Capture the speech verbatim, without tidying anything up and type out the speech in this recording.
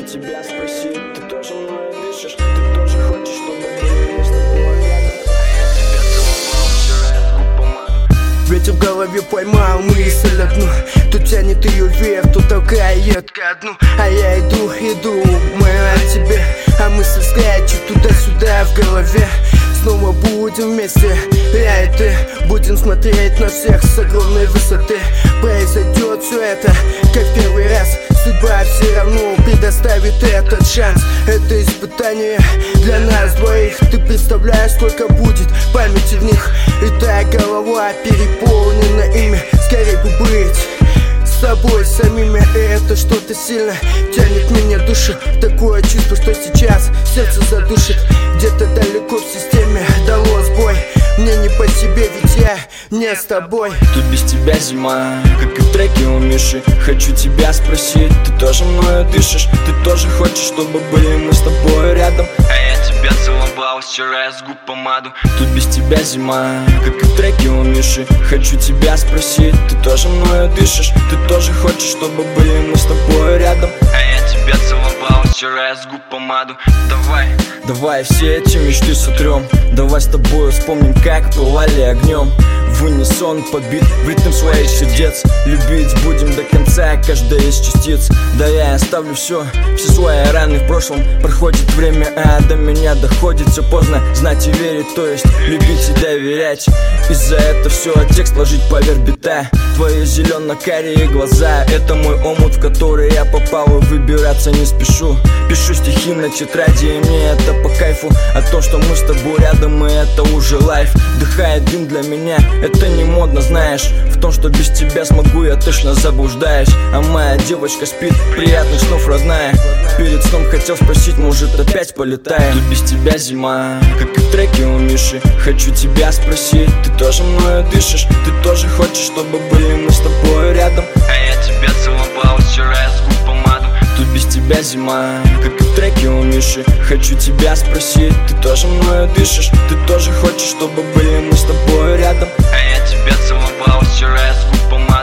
тебя спросить, ты тоже мною дышишь, ты тоже хочешь, чтобы были с тобой рядом. Я тебя целовал вчера, я с губ помаду. Ветер в голове поймал мысль одну, то тянет ее вверх, то толкает ко дну. А я иду, иду, думаю о тебе, а мысль скачет туда-сюда в голове. Снова будем вместе, я и ты, будем смотреть на всех с огромной высоты. Произойдет все это, как в первый раз. Судьба все равно предоставит этот шанс. Это испытание для нас двоих. Ты представляешь, сколько будет памяти в них. И та голова переполнена ими. Скорее бы быть с собой самими. И это что-то сильно тянет меня душу. Такое чувство, что сейчас сердце задушит. Где-то далеко в системе дало сбой. Мне не по себе, ведь я не с тобой. Тут без тебя зима, как и в треке у Миши. Хочу тебя спросить, ты тоже мною дышишь, ты тоже хочешь, чтобы были мы с тобой рядом. А я тебя целовал вчера, я с губ помаду. Тут без тебя зима, как и в треке у Миши. Хочу тебя спросить, ты тоже мною дышишь, ты тоже хочешь, чтобы были мы с тобой рядом. А я тебя целовал вчера, я с губ помаду. Давай, давай все эти мечты сотрем. Давай с тобой вспомним, как пылали огнем. В унисон побит в ритм своих сердец. Любить будем до конца, каждая из частиц. Да я оставлю все, все свои раны в прошлом. Проходит время, а до меня доходит все поздно. Знать и верить, то есть любить и доверять. И за это все текст ложить поверх бита. Твои зелено-карие глаза, это мой омут, в который я попал, и выбираться не спешу. Пишу стихи на тетради, и мне это по кайфу. А то, что мы с тобой рядом, и это уже лайф. Вдыхает дым для меня, это не модно, знаешь. В том, что без тебя смогу, я точно заблуждаюсь. А моя девочка спит, приятных снов, родная. Перед сном хотел спросить, может опять полетаем. Тут без тебя зима, как и в треке у Миши. Хочу тебя спросить, ты тоже мною дышишь, ты тоже хочешь, чтобы были мы с тобой рядом. А я тебя целовал вчера, я с губ помаду. Тут без тебя зима, как и в треке у Миши. Хочу тебя спросить, ты тоже мною дышишь, ты тоже хочешь, чтобы были мы с тобой рядом. А я тебя целовал вчера, я с губ помаду.